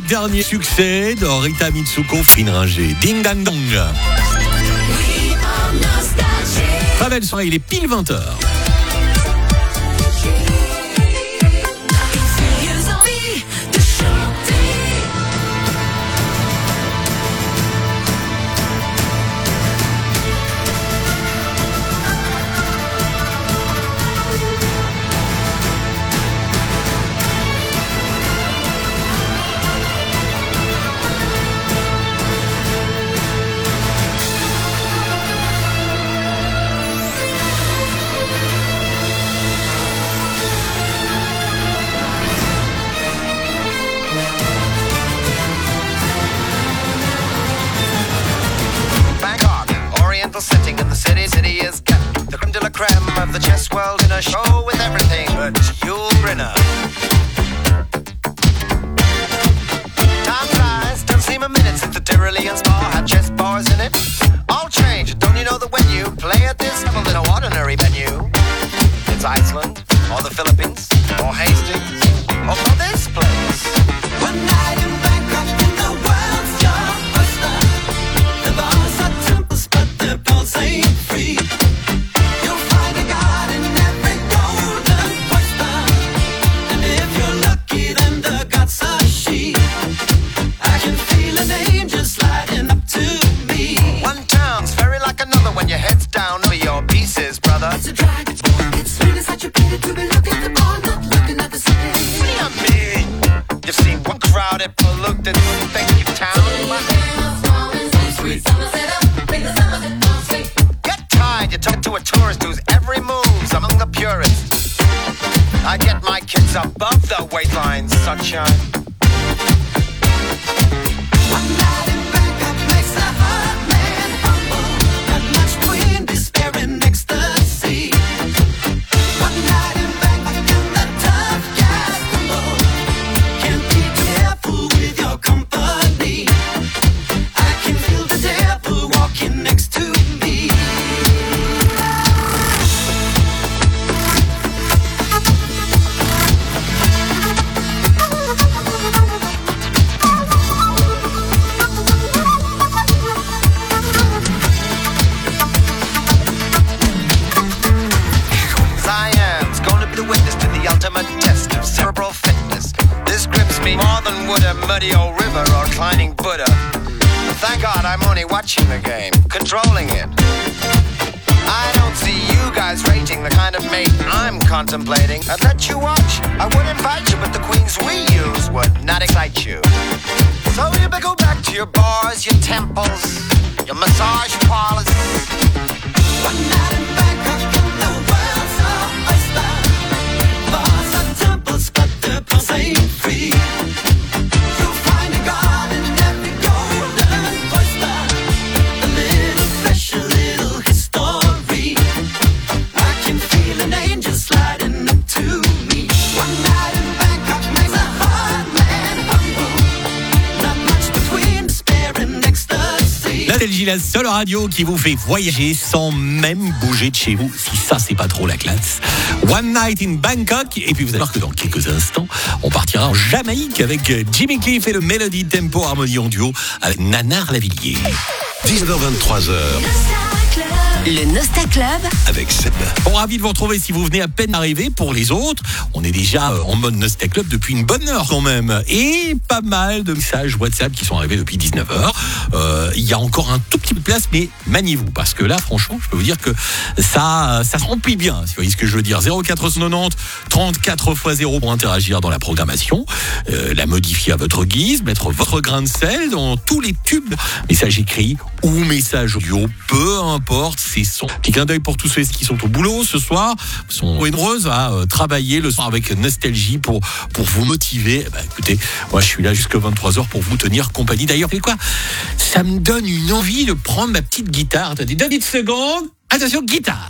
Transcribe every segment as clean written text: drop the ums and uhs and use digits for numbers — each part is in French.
dernier succès de Rita Mitsuko, Fine Ringer, Ding Dang Dong. Très belle soirée, il est pile 20h. Setting in the city is the creme de la creme of the chess world in a show with everything but Yul Brynner. Time flies, don't seem a minute since the Tyrolean Spa had chess bars in it. All change, don't you know that when you play at this level in an ordinary venue, it's Iceland, or the Philippines, or Hastings, or this place. One night in Bangkok in the world's your oyster. The bars are temples, but the pulse ain't free. You'll find a god in every golden oyster. And if you're lucky, then the gods are she. I can feel an angel sliding up to me. One town's very like another when your head's down for your pieces, brother. It's a drag, it's really such a pity to be looking at the bar, not looking at the city. I mean, you've seen one crowded, polluted, thank you town. Get tired, you talk to a tourist whose every move's among the purists. I get my kids above the weight line, sunshine. One night in Bangkok makes a hard man humble. Not much between despair and ecstasy. One night in Bangkok and the tough guys humble. Can't be careful with your company. I can feel the devil walking next to me. Science, gonna be the witness to the ultimate test of cerebral fitness. This grips me more than would a muddy old river or climbing Buddha. Thank God I'm only watching the game, controlling it. I don't see you guys rating the kind of mate I'm contemplating. I'd let you watch, I would invite you, but the queens we use would not excite you. So you better go back to your bars, your temples, your massage parlors. One night in Bangkok and the world's our oyster. Bars are temples, but the pulse ain't free. You'll find a god in every golden oyster. A little special, little history. I can feel an angel sliding up to me. One night in Bangkok makes a hard man humble. Not much between despair and ecstasy. Nostalgie, la seule radio qui vous fait voyager sans même bouger de chez vous, si ça c'est pas trop la classe. One Night in Bangkok, et puis vous allez voir que dans quelques instants, on partira en Jamaïque avec Jimmy Cliff et le Melody Tempo Harmonie en duo avec Nanar Lavillier. 19h-23h. Le Nostal Club Avec Seb. Bon, ravi de vous retrouver si vous venez à peine d'arriver. Pour les autres, on est déjà en mode Nostal Club depuis une bonne heure quand même. Et pas mal de messages WhatsApp qui sont arrivés depuis 19h. Il y a encore un tout petit peu de place, mais maniez-vous. Parce que là, franchement, je peux vous dire que ça se remplit bien, si vous voyez ce que je veux dire. 0490 34 x 0 pour interagir dans la programmation. La modifier à votre guise, mettre votre grain de sel dans tous les tubes. Messages écrits ou messages audio, peu importe. C'est son petit clin d'œil pour tous ceux qui sont au boulot ce soir, sont nombreuses à travailler le soir avec nostalgie pour vous motiver. Eh ben, écoutez, moi je suis là jusqu'à 23h pour vous tenir compagnie. D'ailleurs, vous savez quoi ? Ça me donne une envie de prendre ma petite guitare. Attendez 2 petites secondes. Attention, guitare.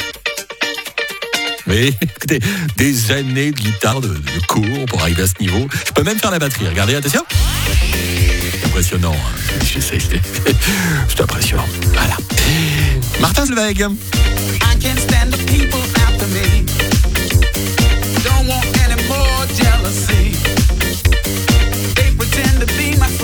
Oui, écoutez, des années de guitare de cours pour arriver à ce niveau. Je peux même faire la batterie. Regardez, attention. C'est impressionnant. Hein. J'essaie. C'est impressionnant. Voilà. Martin Solveig. I can't stand the people after me. Don't want any more jealousy. They pretend to be my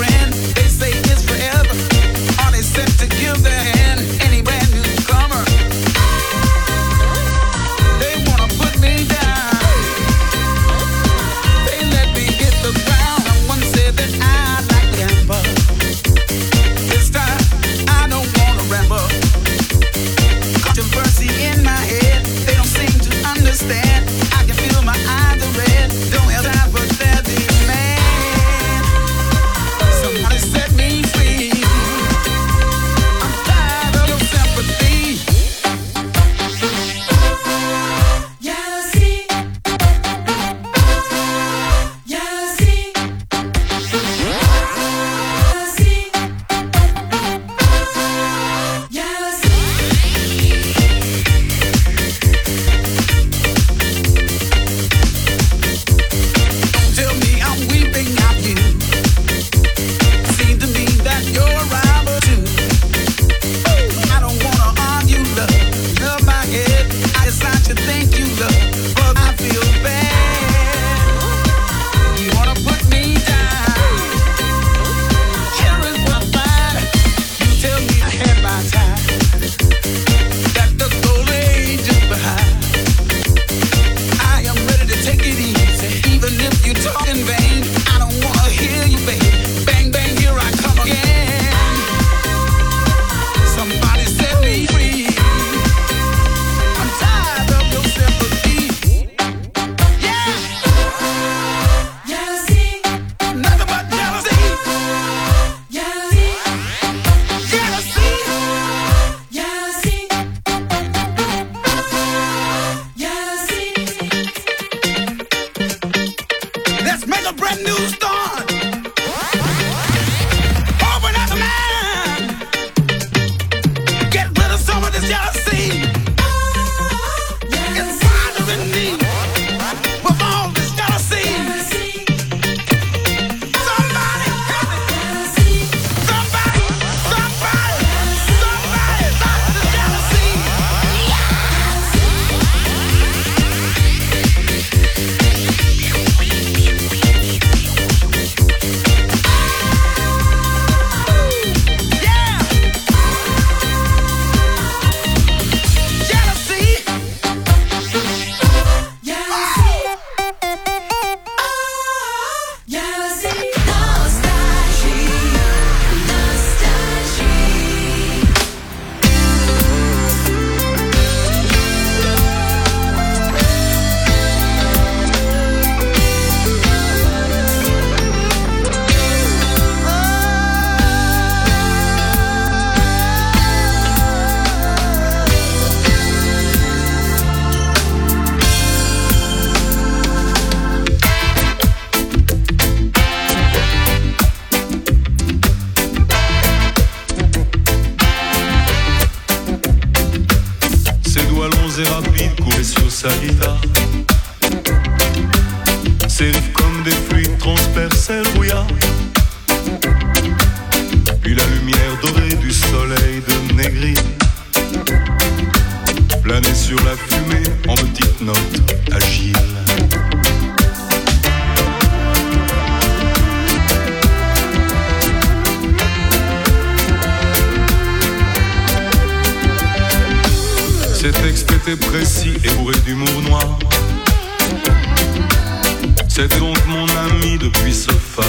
sa guitare. Ses riffs comme des fluides transperçaient le brouillard. Puis la lumière dorée du soleil de Négri planait sur la fumée en petites notes agiles. Ses textes étaient précis et bourrés d'humour noir. C'était donc mon ami depuis ce phare.